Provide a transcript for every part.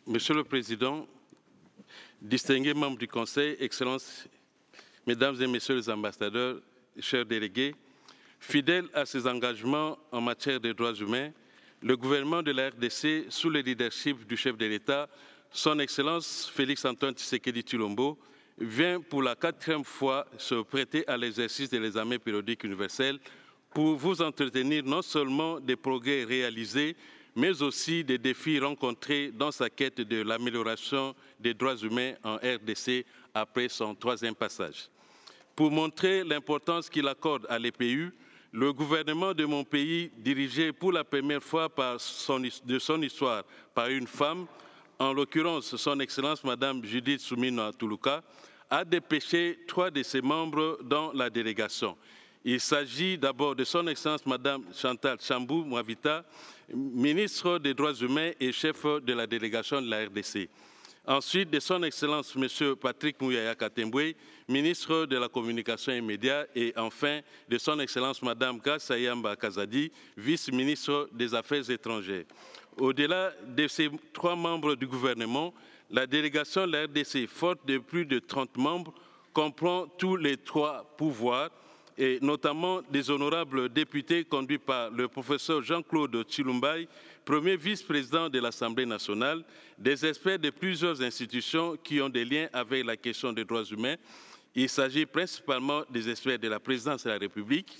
Monsieur le Président, distingués membres du Conseil, Excellences, Mesdames et Messieurs les ambassadeurs, chers délégués, fidèle à ses engagements en matière de droits humains, le gouvernement de la RDC, sous le leadership du chef de l'État, Son Excellence Félix-Antoine Tshisekedi Tshilombo, vient pour la 4e fois se prêter à l'exercice de l'examen périodique universel pour vous entretenir non seulement des progrès réalisés, mais aussi des défis rencontrés dans sa quête de l'amélioration des droits humains en RDC après son 3e passage. Pour montrer l'importance qu'il accorde à l'EPU, le gouvernement de mon pays, dirigé pour la première fois de son histoire par une femme, en l'occurrence son Excellence Madame Judith Suminwa Tuluka, a dépêché 3 de ses membres dans la délégation. Il s'agit d'abord de son Excellence Madame Chantal Chambou Mwavita, ministre des Droits humains et chef de la délégation de la RDC. Ensuite, de son Excellence M. Patrick Mouyaya Katembwe, ministre de la Communication et Médias, et enfin de son Excellence Mme Gassayamba Kazadi, vice-ministre des Affaires étrangères. Au-delà de ces 3 membres du gouvernement, la délégation de la RDC, forte de plus de 30 membres, comprend tous les 3 pouvoirs, et notamment des honorables députés conduits par le professeur Jean-Claude Tshilumbai, premier vice-président de l'Assemblée nationale, des experts de plusieurs institutions qui ont des liens avec la question des droits humains. Il s'agit principalement des experts de la présidence de la République,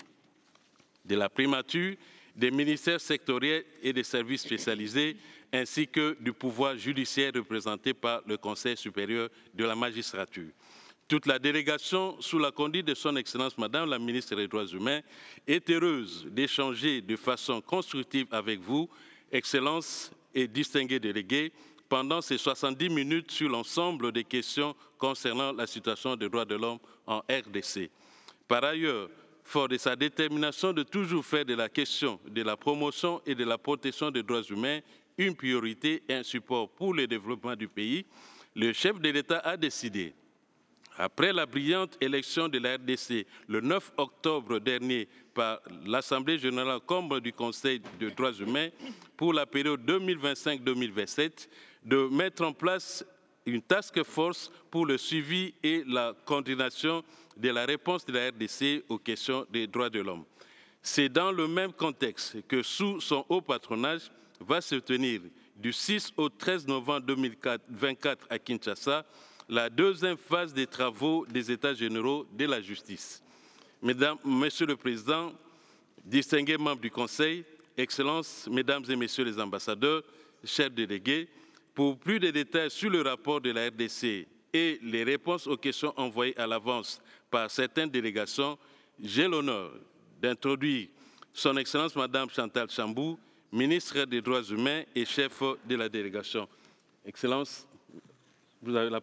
de la primature, des ministères sectoriels et des services spécialisés, ainsi que du pouvoir judiciaire représenté par le Conseil supérieur de la magistrature. Toute la délégation, sous la conduite de son Excellence Madame la ministre des Droits humains, est heureuse d'échanger de façon constructive avec vous, Excellences et distingués délégués, pendant ces 70 minutes sur l'ensemble des questions concernant la situation des droits de l'homme en RDC. Par ailleurs, fort de sa détermination de toujours faire de la question de la promotion et de la protection des droits humains une priorité et un support pour le développement du pays, le chef de l'État a décidé, après la brillante élection de la RDC le 9 octobre dernier par l'Assemblée générale comme du Conseil des droits humains pour la période 2025-2027, de mettre en place une task force pour le suivi et la coordination de la réponse de la RDC aux questions des droits de l'homme. C'est dans le même contexte que, sous son haut patronage, va se tenir du 6 au 13 novembre 2024 à Kinshasa, la 2e phase des travaux des États généraux de la justice. Monsieur le Président, distingués membres du Conseil, Excellences, Mesdames et Messieurs les ambassadeurs, chers délégués, pour plus de détails sur le rapport de la RDC et les réponses aux questions envoyées à l'avance par certaines délégations, j'ai l'honneur d'introduire Son Excellence Madame Chantal Chambou, ministre des Droits humains et chef de la délégation. Excellence, vous avez la parole.